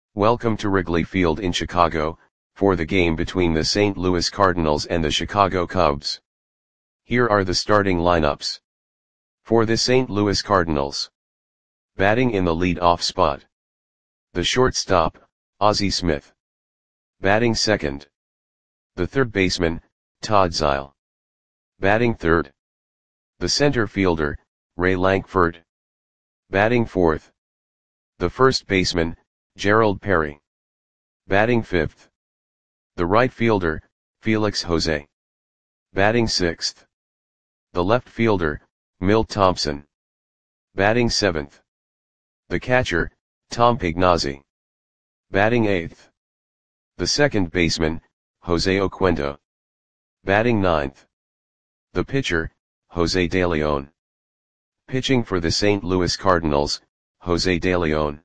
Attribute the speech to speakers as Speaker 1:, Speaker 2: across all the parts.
Speaker 1: Welcome to Wrigley Field in Chicago, for the game between the St. Louis Cardinals and the Chicago Cubs. Here are the starting lineups. For the St. Louis Cardinals. Batting in the lead-off spot. The shortstop, Ozzie Smith. Batting second. The third baseman, Todd Zeile. Batting third. The center fielder, Ray Lankford. Batting fourth. The first baseman, Gerald Perry. Batting fifth. The right fielder, Felix Jose. Batting sixth. The left fielder, Milt Thompson. Batting seventh. The catcher, Tom Pignazzi. Batting eighth. The second baseman, Jose Oquendo. Batting ninth. The pitcher, Jose De Leon. Pitching for the St. Louis Cardinals, Jose De Leon.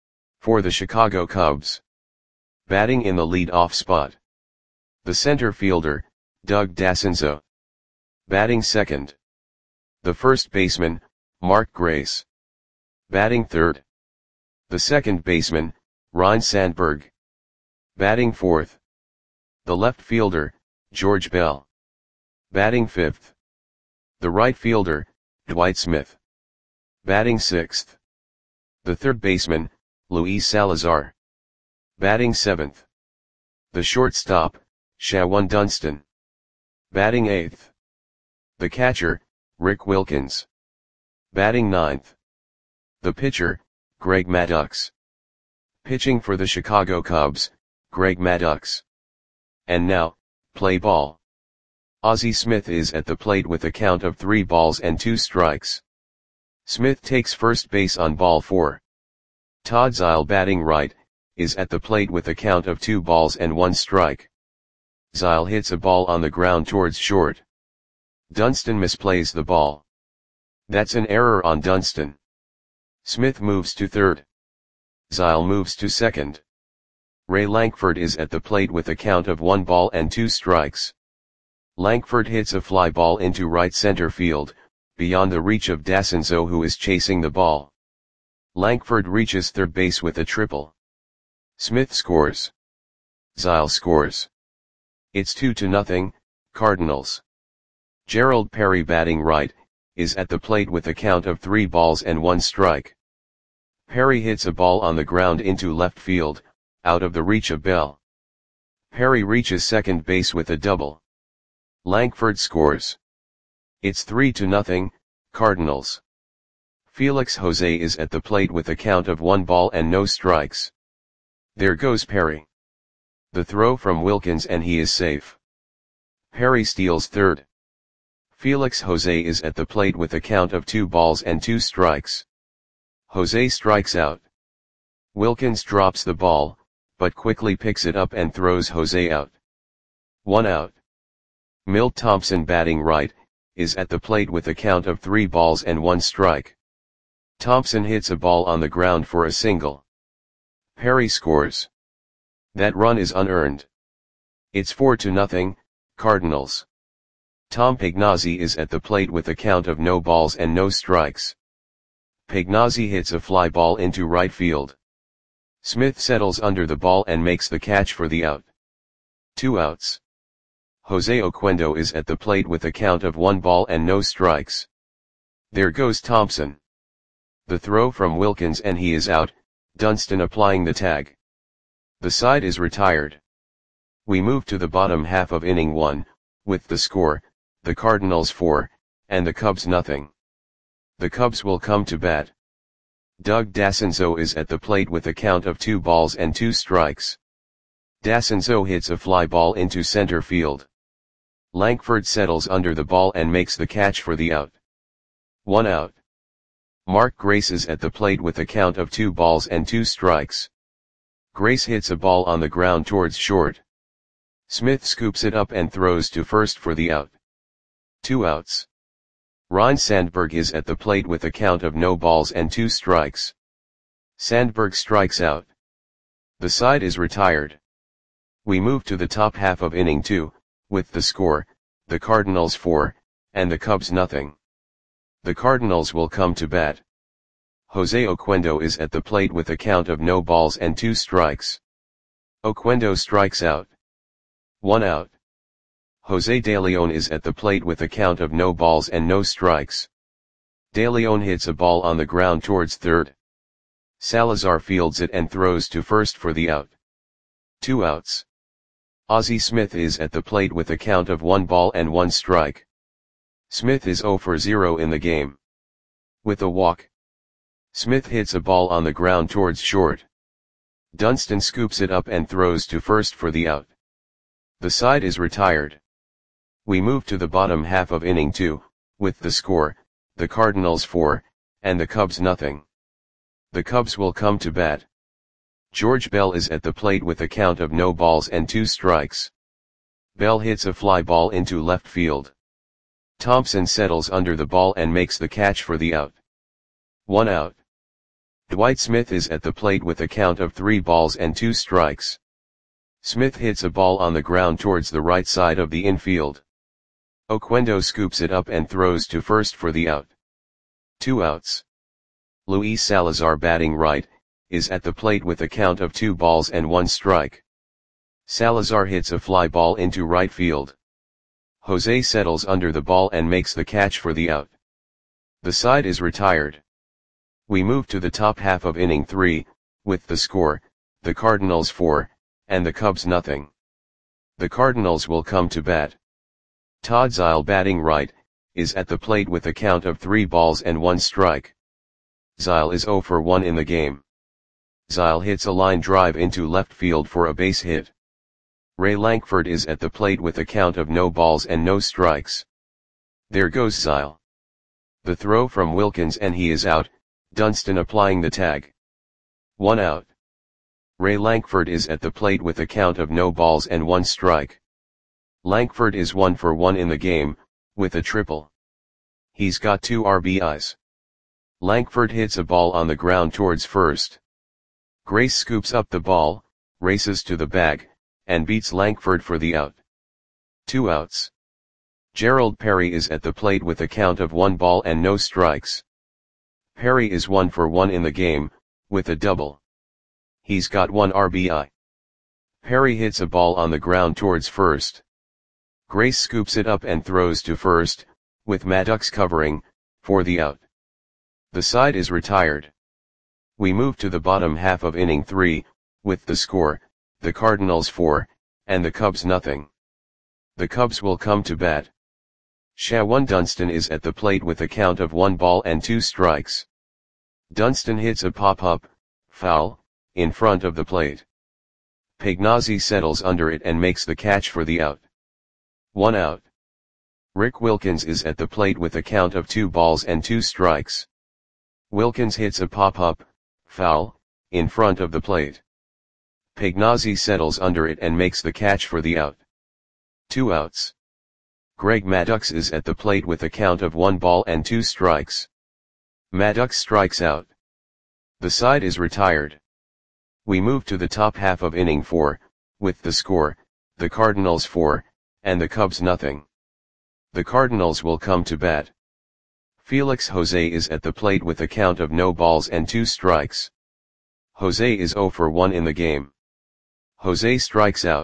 Speaker 1: For the Chicago Cubs. Batting in the lead-off spot. The center fielder, Doug Dascenzo. Batting second. The first baseman, Mark Grace. Batting third. The second baseman, Ryne Sandberg. Batting fourth. The left fielder, George Bell. Batting fifth. The right fielder, Dwight Smith. Batting sixth. The third baseman, Luis Salazar. Batting seventh. The shortstop, Shawon Dunston. Batting eighth. The catcher, Rick Wilkins. Batting ninth. The pitcher, Greg Maddux. Pitching for the Chicago Cubs, Greg Maddux. And now, play ball. Ozzie Smith is at the plate with a count of 3 balls and 2 strikes. Smith takes first base on ball 4. Todd Zeile, batting right, is at the plate with a count of 2 balls and 1 strike. Zeile hits a ball on the ground towards short. Dunston misplays the ball. That's an error on Dunston. Smith moves to third. Zeile moves to second. Ray Lankford is at the plate with a count of 1 ball and 2 strikes. Lankford hits a fly ball into right center field, beyond the reach of Dascenzo, who is chasing the ball. Lankford reaches third base with a triple. Smith scores. Zeile scores. It's 2-0, Cardinals. Gerald Perry, batting right, is at the plate with a count of 3 balls and 1 strike. Perry hits a ball on the ground into left field, out of the reach of Bell. Perry reaches second base with a double. Lankford scores. It's 3-0, Cardinals. Felix Jose is at the plate with a count of 1 ball and no strikes. There goes Perry. The throw from Wilkins and he is safe. Perry steals third. Felix Jose is at the plate with a count of 2 balls and 2 strikes. Jose strikes out. Wilkins drops the ball, but quickly picks it up and throws Jose out. 1 out. Milt Thompson, batting right, is at the plate with a count of 3 balls and 1 strike. Thompson hits a ball on the ground for a single. Perry scores. That run is unearned. It's 4-0, Cardinals. Tom Pignazzi is at the plate with a count of no balls and no strikes. Pignazzi hits a fly ball into right field. Smith settles under the ball and makes the catch for the out. 2 outs. Jose Oquendo is at the plate with a count of 1 ball and no strikes. There goes Thompson. The throw from Wilkins and he is out, Dunston applying the tag. The side is retired. We move to the bottom half of inning 1, with the score, the Cardinals 4, and the Cubs nothing. The Cubs will come to bat. Doug Dascenzo is at the plate with a count of 2 balls and 2 strikes. Dascenzo hits a fly ball into center field. Lankford settles under the ball and makes the catch for the out. 1 out. Mark Grace is at the plate with a count of 2 balls and 2 strikes. Grace hits a ball on the ground towards short. Smith scoops it up and throws to first for the out. 2 outs. Ryne Sandberg is at the plate with a count of no balls and 2 strikes. Sandberg strikes out. The side is retired. We move to the top half of inning 2, with the score, the Cardinals 4, and the Cubs nothing. The Cardinals will come to bat. Jose Oquendo is at the plate with a count of no balls and 2 strikes. Oquendo strikes out. 1 out. Jose De Leon is at the plate with a count of no balls and no strikes. De Leon hits a ball on the ground towards third. Salazar fields it and throws to first for the out. 2 outs. Ozzie Smith is at the plate with a count of 1 ball and 1 strike. Smith is 0 for 0 in the game. With a walk, Smith hits a ball on the ground towards short. Dunston scoops it up and throws to first for the out. The side is retired. We move to the bottom half of inning 2, with the score, the Cardinals 4, and the Cubs nothing. The Cubs will come to bat. George Bell is at the plate with a count of no balls and 2 strikes. Bell hits a fly ball into left field. Thompson settles under the ball and makes the catch for the out. 1 out. Dwight Smith is at the plate with a count of 3 balls and 2 strikes. Smith hits a ball on the ground towards the right side of the infield. Oquendo scoops it up and throws to first for the out. 2 outs. Luis Salazar, batting right, is at the plate with a count of 2 balls and 1 strike. Salazar hits a fly ball into right field. Jose settles under the ball and makes the catch for the out. The side is retired. We move to the top half of inning 3, with the score, the Cardinals 4, and the Cubs nothing. The Cardinals will come to bat. Todd Zeile, batting right, is at the plate with a count of 3 balls and 1 strike. Zeile is 0 for 1 in the game. Zeile hits a line drive into left field for a base hit. Ray Lankford is at the plate with a count of no balls and no strikes. There goes Zeile. The throw from Wilkins and he is out, Dunston applying the tag. 1 out. Ray Lankford is at the plate with a count of no balls and 1 strike. Lankford is 1 for 1 in the game, with a triple. He's got 2 RBIs. Lankford hits a ball on the ground towards first. Grace scoops up the ball, races to the bag, and beats Lankford for the out. 2 outs. Gerald Perry is at the plate with a count of 1 ball and no strikes. Perry is 1 for 1 in the game, with a double. He's got 1 RBI. Perry hits a ball on the ground towards first. Grace scoops it up and throws to first, with Maddox covering, for the out. The side is retired. We move to the bottom half of inning 3, with the score, the Cardinals 4, and the Cubs nothing. The Cubs will come to bat. Shawan Dunston is at the plate with a count of 1 ball and 2 strikes. Dunston hits a pop-up, foul, in front of the plate. Pagnozzi settles under it and makes the catch for the out. 1 out. Rick Wilkins is at the plate with a count of 2 balls and 2 strikes. Wilkins hits a pop-up, foul, in front of the plate. Pagnozzi settles under it and makes the catch for the out. 2 outs. Greg Maddux is at the plate with a count of 1 ball and 2 strikes. Maddux strikes out. The side is retired. We move to the top half of inning 4, with the score, the Cardinals 4, and the Cubs nothing. The Cardinals will come to bat. Felix Jose is at the plate with a count of no balls and 2 strikes. Jose is 0 for 1 in the game. Jose strikes out.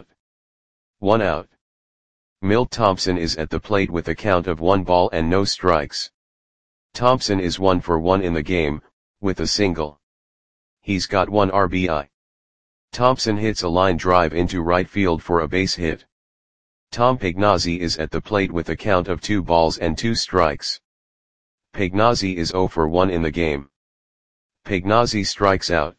Speaker 1: 1 out. Milt Thompson is at the plate with a count of 1 ball and no strikes. Thompson is 1 for 1 in the game, with a single. He's got 1 RBI. Thompson hits a line drive into right field for a base hit. Tom Pagnozzi is at the plate with a count of 2 balls and 2 strikes. Pagnozzi is 0 for 1 in the game. Pagnozzi strikes out.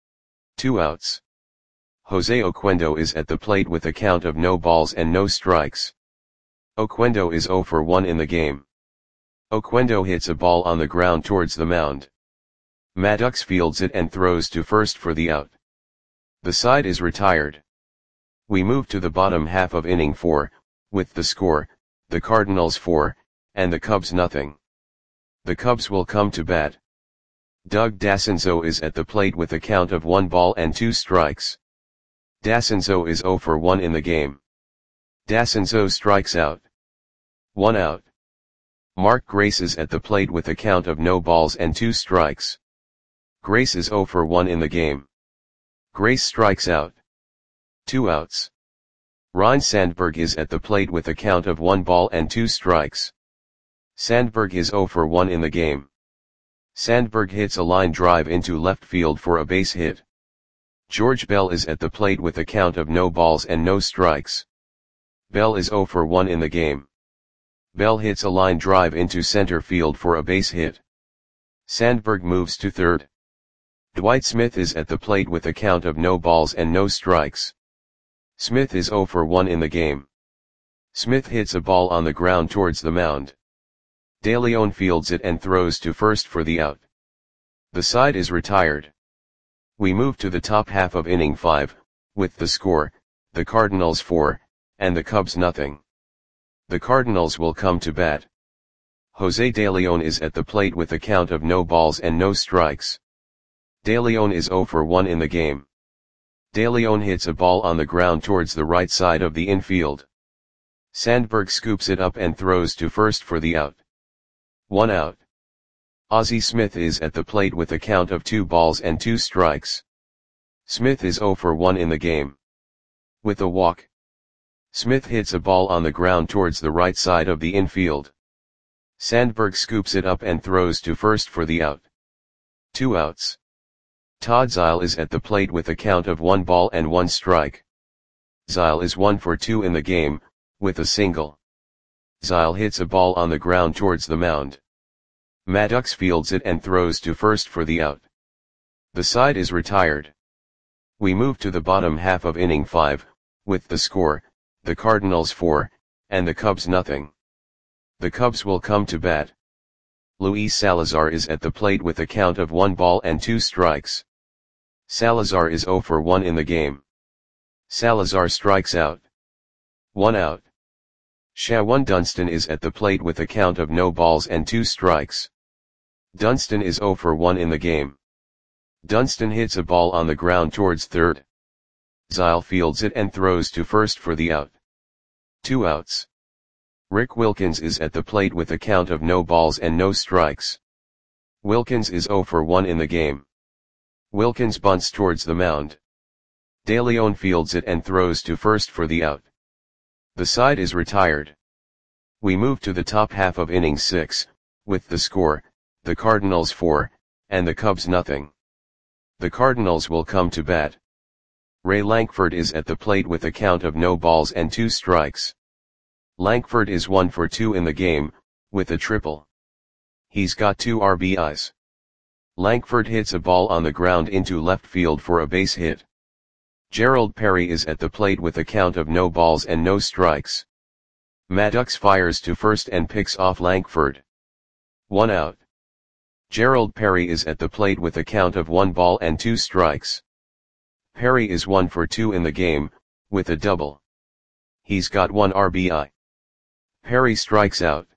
Speaker 1: 2 outs. Jose Oquendo is at the plate with a count of no balls and no strikes. Oquendo is 0 for 1 in the game. Oquendo hits a ball on the ground towards the mound. Maddux fields it and throws to first for the out. The side is retired. We move to the bottom half of inning 4, with the score, the Cardinals 4, and the Cubs nothing. The Cubs will come to bat. Doug Dassenzo is at the plate with a count of 1 ball and 2 strikes. Dassenzo is 0 for 1 in the game. Dassenzo strikes out. 1 out. Mark Grace is at the plate with a count of no balls and 2 strikes. Grace is 0 for 1 in the game. Grace strikes out. 2 outs. Ryne Sandberg is at the plate with a count of 1 ball and 2 strikes. Sandberg is 0 for 1 in the game. Sandberg hits a line drive into left field for a base hit. George Bell is at the plate with a count of no balls and no strikes. Bell is 0 for 1 in the game. Bell hits a line drive into center field for a base hit. Sandberg moves to third. Dwight Smith is at the plate with a count of no balls and no strikes. Smith is 0 for 1 in the game. Smith hits a ball on the ground towards the mound. De Leon fields it and throws to first for the out. The side is retired. We move to the top half of inning 5, with the score, the Cardinals 4, and the Cubs nothing. The Cardinals will come to bat. Jose De Leon is at the plate with a count of no balls and no strikes. De Leon is 0 for 1 in the game. De Leon hits a ball on the ground towards the right side of the infield. Sandberg scoops it up and throws to first for the out. 1 out. Ozzie Smith is at the plate with a count of 2 balls and 2 strikes. Smith is 0 for 1 in the game. With a walk. Smith hits a ball on the ground towards the right side of the infield. Sandberg scoops it up and throws to first for the out. 2 outs. Todd Zeile is at the plate with a count of 1 ball and 1 strike. Zeile is 1 for 2 in the game, with a single. Zeile hits a ball on the ground towards the mound. Maddox fields it and throws to first for the out. The side is retired. We move to the bottom half of inning 5, with the score, the Cardinals 4, and the Cubs nothing. The Cubs will come to bat. Luis Salazar is at the plate with a count of 1 ball and 2 strikes. Salazar is 0 for 1 in the game. Salazar strikes out. 1 out. Shawan Dunston is at the plate with a count of no balls and 2 strikes. Dunston is 0 for 1 in the game. Dunston hits a ball on the ground towards third. Zeile fields it and throws to first for the out. 2 outs. Rick Wilkins is at the plate with a count of no balls and no strikes. Wilkins is 0 for 1 in the game. Wilkins bunts towards the mound. De Leon fields it and throws to first for the out. The side is retired. We move to the top half of inning 6, with the score, the Cardinals 4, and the Cubs nothing. The Cardinals will come to bat. Ray Lankford is at the plate with a count of no balls and 2 strikes. Lankford is 1 for 2 in the game, with a triple. He's got 2 RBIs. Lankford hits a ball on the ground into left field for a base hit. Gerald Perry is at the plate with a count of no balls and no strikes. Maddox fires to first and picks off Lankford. 1 out. Gerald Perry is at the plate with a count of 1 ball and 2 strikes. Perry is 1 for 2 in the game, with a double. He's got 1 RBI. Perry strikes out.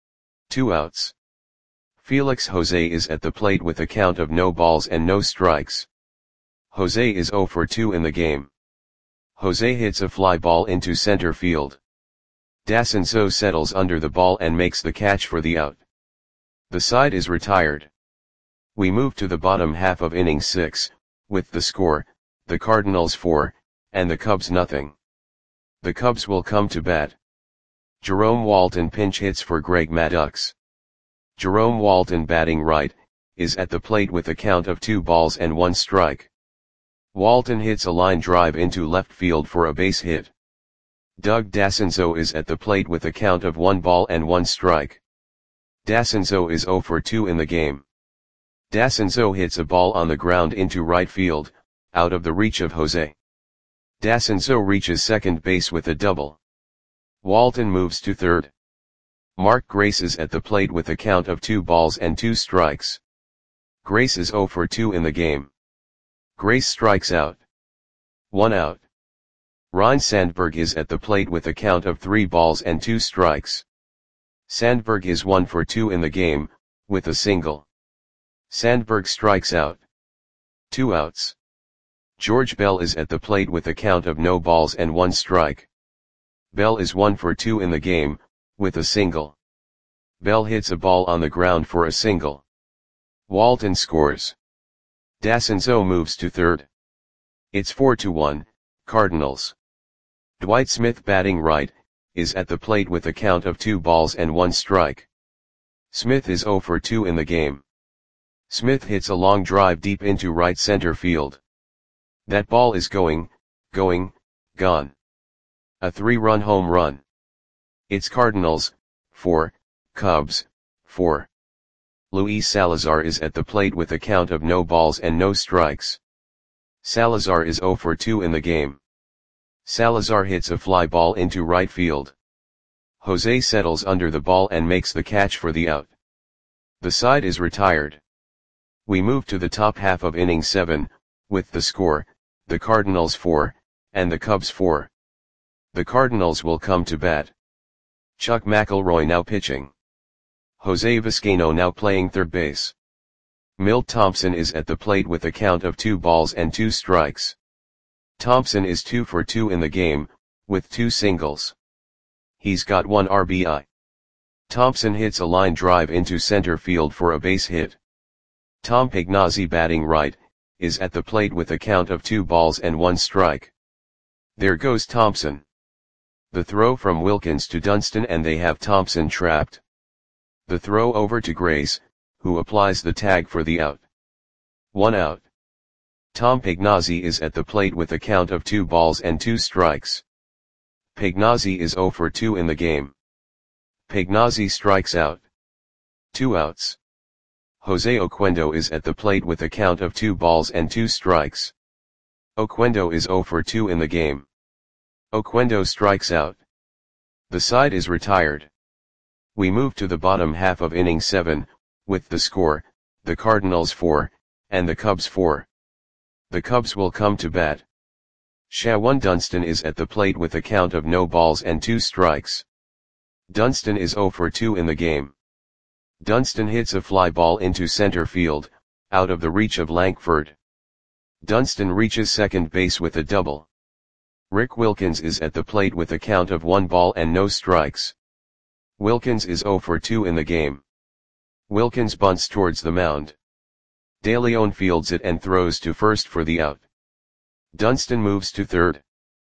Speaker 1: 2 outs. Felix Jose is at the plate with a count of no balls and no strikes. Jose is 0 for 2 in the game. Jose hits a fly ball into center field. Dacinso settles under the ball and makes the catch for the out. The side is retired. We move to the bottom half of inning 6, with the score, the Cardinals 4, and the Cubs nothing. The Cubs will come to bat. Jerome Walton pinch hits for Greg Maddux. Jerome Walton, batting right, is at the plate with a count of 2 balls and 1 strike. Walton hits a line drive into left field for a base hit. Doug Dacinso is at the plate with a count of 1 ball and 1 strike. Dacinso is 0 for 2 in the game. Dacinso hits a ball on the ground into right field, out of the reach of Jose. Dacinso reaches second base with a double. Walton moves to third. Mark Grace is at the plate with a count of 2 balls and 2 strikes. Grace is 0 for 2 in the game. Grace strikes out. 1 out. Ryne Sandberg is at the plate with a count of 3 balls and 2 strikes. Sandberg is 1 for 2 in the game, with a single. Sandberg strikes out. 2 outs. George Bell is at the plate with a count of no balls and 1 strike. Bell is 1 for 2 in the game, with a single. Bell hits a ball on the ground for a single. Walton scores. D'Ascenzo moves to third. It's 4-1, Cardinals. Dwight Smith batting right, is at the plate with a count of 2 balls and 1 strike. Smith is 0 for 2 in the game. Smith hits a long drive deep into right center field. That ball is gone. A 3-run home run. It's Cardinals, 4, Cubs, 4. Luis Salazar is at the plate with a count of no balls and no strikes. Salazar is 0 for 2 in the game. Salazar hits a fly ball into right field. Jose settles under the ball and makes the catch for the out. The side is retired. We move to the top half of inning 7, with the score, the Cardinals 4, and the Cubs 4. The Cardinals will come to bat. Chuck McElroy now pitching. Jose Vizcaino now playing third base. Milt Thompson is at the plate with a count of 2 balls and 2 strikes. Thompson is 2 for 2 in the game, with 2 singles. He's got 1 RBI. Thompson hits a line drive into center field for a base hit. Tom Pagnozzi batting right, is at the plate with a count of 2 balls and 1 strike. There goes Thompson. The throw from Wilkins to Dunston and they have Thompson trapped. The throw over to Grace, who applies the tag for the out. 1 out. Tom Pagnozzi is at the plate with a count of 2 balls and 2 strikes. Pagnozzi is 0 for 2 in the game. Pagnozzi strikes out. 2 outs. Jose Oquendo is at the plate with a count of 2 balls and 2 strikes. Oquendo is 0 for 2 in the game. Oquendo strikes out. The side is retired. We move to the bottom half of inning 7, with the score, the Cardinals 4, and the Cubs 4. The Cubs will come to bat. Shawan Dunston is at the plate with a count of no balls and 2 strikes. Dunston is 0 for 2 in the game. Dunston hits a fly ball into center field, out of the reach of Lankford. Dunston reaches second base with a double. Rick Wilkins is at the plate with a count of 1 ball and no strikes. Wilkins is 0 for 2 in the game. Wilkins bunts towards the mound. De Leon fields it and throws to first for the out. Dunston moves to third.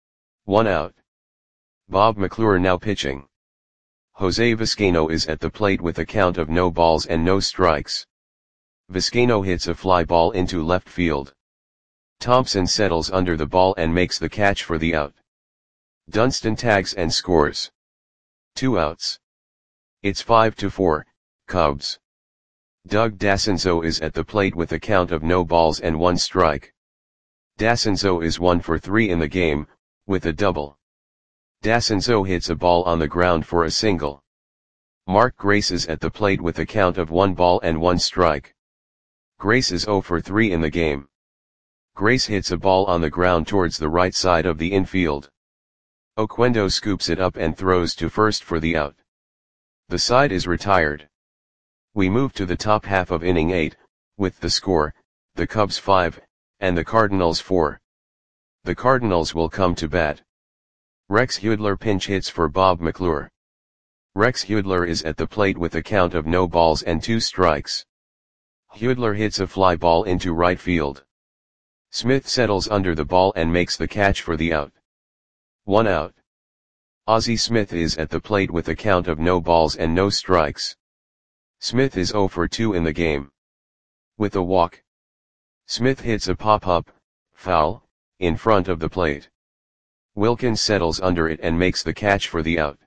Speaker 1: 1 out. Bob McClure now pitching. Jose Vizcaino is at the plate with a count of no balls and no strikes. Vizcaino hits a fly ball into left field. Thompson settles under the ball and makes the catch for the out. Dunston tags and scores. 2 outs. It's 5-4, Cubs. Doug D'Ascenzo is at the plate with a count of no balls and 1 strike. D'Ascenzo is 1 for 3 in the game, with a double. D'Ascenzo hits a ball on the ground for a single. Mark Grace is at the plate with a count of 1 ball and 1 strike. Grace is 0 for 3 in the game. Grace hits a ball on the ground towards the right side of the infield. Oquendo scoops it up and throws to first for the out. The side is retired. We move to the top half of inning 8, with the score, the Cubs 5, and the Cardinals 4. The Cardinals will come to bat. Rex Hudler pinch hits for Bob McClure. Rex Hudler is at the plate with a count of no balls and 2 strikes. Hudler hits a fly ball into right field. Smith settles under the ball and makes the catch for the out. 1 out. Ozzie Smith is at the plate with a count of no balls and no strikes. Smith is 0 for 2 in the game. With a walk. Smith hits a pop-up, foul, in front of the plate. Wilkins settles under it and makes the catch for the out.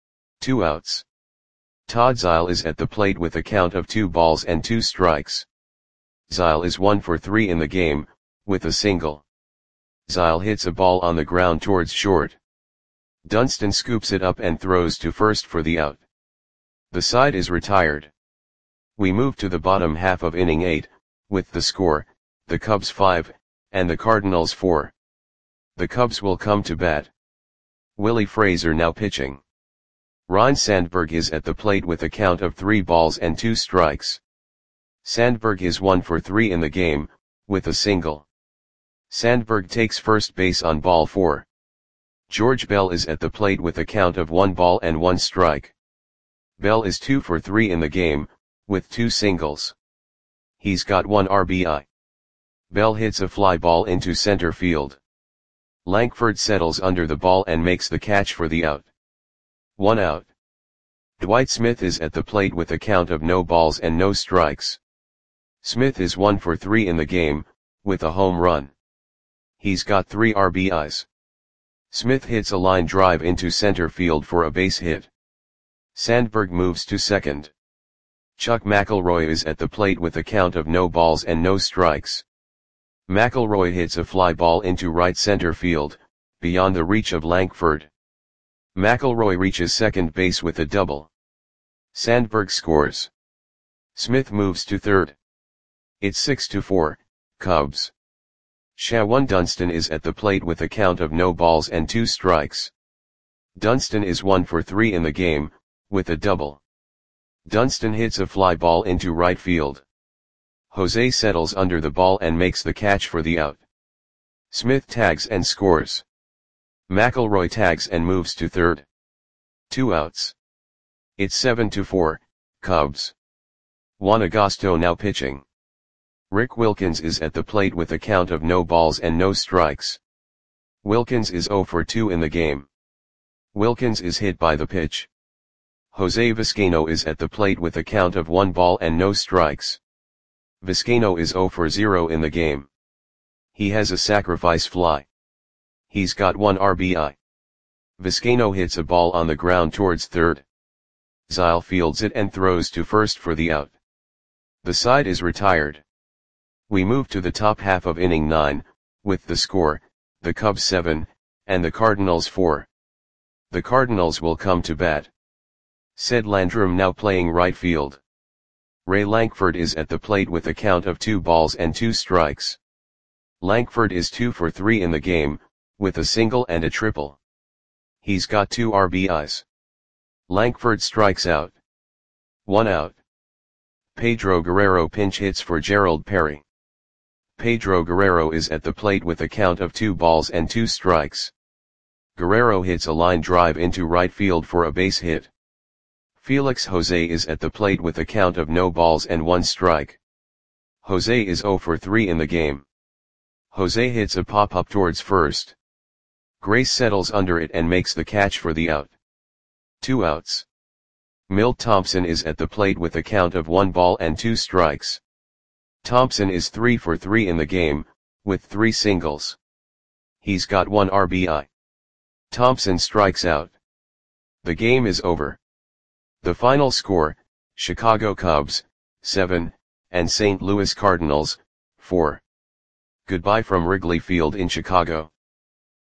Speaker 1: 2 outs. Todd Zeile is at the plate with a count of 2 balls and 2 strikes. Zeile is 1 for 3 in the game, with a single. Zeile hits a ball on the ground towards short. Dunston scoops it up and throws to first for the out. The side is retired. We move to the bottom half of inning 8, with the score, the Cubs 5, and the Cardinals 4. The Cubs will come to bat. Willie Frazier now pitching. Ryne Sandberg is at the plate with a count of 3 balls and 2 strikes. Sandberg is 1 for 3 in the game, with a single. Sandberg takes first base on ball 4. George Bell is at the plate with a count of 1 ball and 1 strike. Bell is 2 for 3 in the game, with 2 singles. He's got 1 RBI. Bell hits a fly ball into center field. Lankford settles under the ball and makes the catch for the out. 1 out. Dwight Smith is at the plate with a count of no balls and no strikes. Smith is 1 for 3 in the game, with a home run. He's got 3 RBIs. Smith hits a line drive into center field for a base hit. Sandberg moves to second. Chuck McElroy is at the plate with a count of no balls and no strikes. McElroy hits a fly ball into right center field, beyond the reach of Lankford. McElroy reaches second base with a double. Sandberg scores. Smith moves to third. It's 6-4, Cubs. Shawan Dunston is at the plate with a count of no balls and 2 strikes. Dunston is 1 for 3 in the game, with a double. Dunston hits a fly ball into right field. Jose settles under the ball and makes the catch for the out. Smith tags and scores. McElroy tags and moves to third. 2 outs. It's 7-4, Cubs. Juan Agosto now pitching. Rick Wilkins is at the plate with a count of no balls and no strikes. Wilkins is 0 for 2 in the game. Wilkins is hit by the pitch. Jose Vizcaino is at the plate with a count of 1 ball and no strikes. Vizcaino is 0 for 0 in the game. He has a sacrifice fly. He's got 1 RBI. Vizcaino hits a ball on the ground towards third. Zile fields it and throws to first for the out. The side is retired. We move to the top half of inning 9, with the score, the Cubs 7, and the Cardinals 4. The Cardinals will come to bat. Ced Landrum now playing right field. Ray Lankford is at the plate with a count of 2 balls and 2 strikes. Lankford is 2 for 3 in the game, with a single and a triple. He's got 2 RBIs. Lankford strikes out. 1 out. Pedro Guerrero pinch hits for Gerald Perry. Pedro Guerrero is at the plate with a count of 2 balls and 2 strikes. Guerrero hits a line drive into right field for a base hit. Felix Jose is at the plate with a count of no balls and 1 strike. Jose is 0 for 3 in the game. Jose hits a pop-up towards first. Grace settles under it and makes the catch for the out. 2 outs. Milt Thompson is at the plate with a count of 1 ball and 2 strikes. Thompson is 3 for 3 in the game, with 3 singles. He's got 1 RBI. Thompson strikes out. The game is over. The final score, Chicago Cubs, 7, and St. Louis Cardinals, 4. Goodbye from Wrigley Field in Chicago.